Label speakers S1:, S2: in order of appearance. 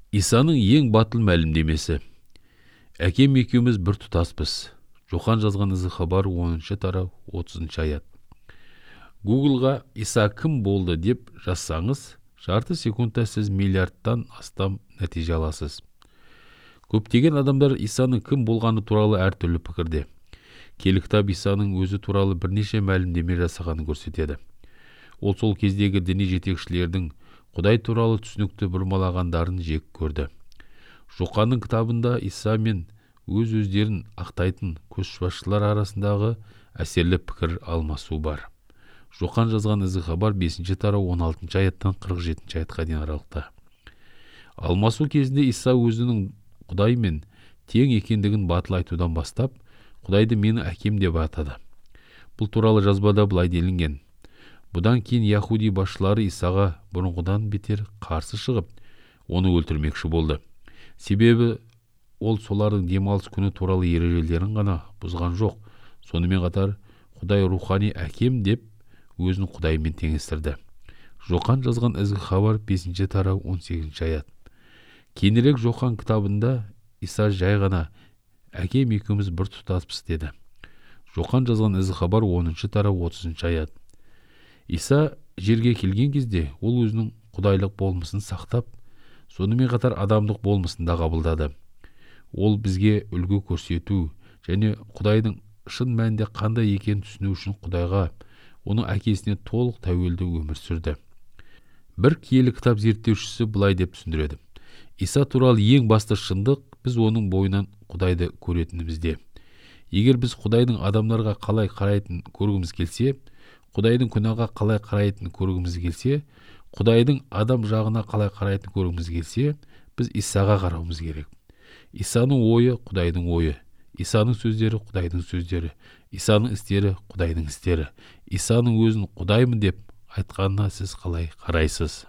S1: Исаның ең батыл мәлімдемесі. Әкем екеуміз бір тұтаспыз. Жохан жазған ізі хабар 10-шы тарау 30-шы аят. Гуглға Иса кім болды деп жазсаңыз, жарты секундта сіз миллиардтан астам нәтиже аласыз. Көптеген адамдар Исаның кім болғаны туралы әртүрлі пікірде. Киелі кітап Исаның өзі туралы бірнеше мәлімдеме жасағанын көрсетеді. Ол сол кездегі діни жетекшілердің Құдай туралы түсінікті бұрмалағандарын жек көрді. Жоқанның кітабында Иса мен өздерін ақтайтын көшбасшылар арасындағы әсерлі пікір алмасу бар. Жоқан жазған ізі хабар 5-ші тарау 16-шы аяттан 47-ші аятқа дейін аралықта. Алмасу кезінде Иса өзінің Құдаймен тең екендігін батыл айтудан бастап, Құдайды мені әкем деп атады. Бұл туралы жазбада былай делінген. Бұдан кейін Яхуди басшылары Исаға бұрынғыдан бетер қарсы шығып, оны өлтірмекші болды. Себебі ол солардың демалыс күні туралы ережелерін ғана бұзған жоқ. Сонымен қатар Құдай рухани әкем деп өзін Құдаймен теңестірді. Жоқан жазған ізгі хабар 5-ші тарау 18-ші аят. Кейінірек Жоқан кітабында Иса жай ғана әкем екеуміз бір тұтаспыз деді. Жоқан жазған ізгі хабар 10-шы тарау 30-шы аят. Иса жерге келген кезде ол өзінің құдайлық болмысын сақтап, сонымен қатар адамдық болмысын да қабылдады. Ол бізге үлгі көрсету және Құдайдың шын мәнінде қандай екенін түсіну үшін Құдайға, оның әкесіне толық тәуелді өмір сүрді. Бір киелі кітап зерттеушісі былай деп түсіндіреді. Иса туралы ең басты шындық біз оның бойынан Құдайды көретінімізде. Егер біз Құдайдың адамдарға қалай қарайтын көргіміз келсе, Құдайдың күнәға қалай қарайтын көргіміз келсе, Құдайдың адам жағына қалай қарайтын көргіміз келсе, біз Исаға қарауымыз керек. Исаның ойы Құдайдың ойы, Исаның сөздері Құдайдың сөздері, Исаның істері Құдайдың істері. Исаның өзін Құдаймын деп айтқанына сіз қалай қарайсыз?